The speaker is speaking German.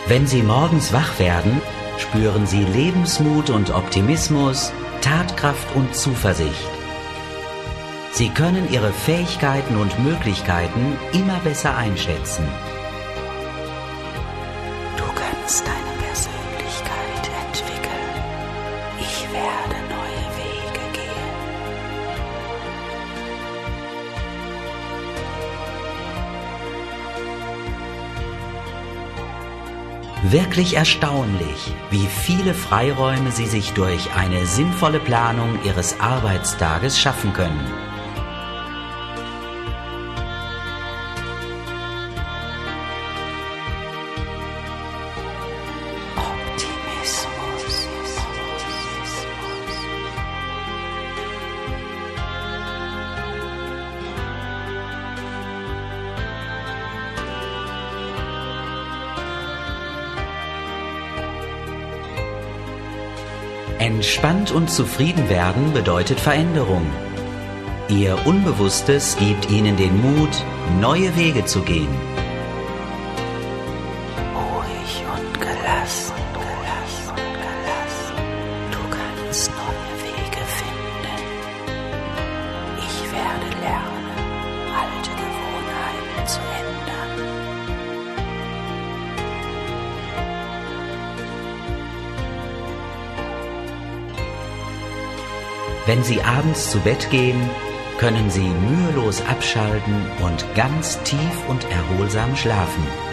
Wenn Sie morgens wach werden, spüren Sie Lebensmut und Optimismus, Tatkraft und Zuversicht. Sie können Ihre Fähigkeiten und Möglichkeiten immer besser einschätzen. Du kannst deine Persönlichkeit entwickeln. Ich werde neue Wege gehen. Wirklich erstaunlich, wie viele Freiräume Sie sich durch eine sinnvolle Planung Ihres Arbeitstages schaffen können. Entspannt und zufrieden werden bedeutet Veränderung. Ihr Unbewusstes gibt Ihnen den Mut, neue Wege zu gehen. Ruhig und gelassen. Du kannst neue Wege finden. Ich werde lernen, alte Gewohnheiten zu ändern. Wenn Sie abends zu Bett gehen, können Sie mühelos abschalten und ganz tief und erholsam schlafen.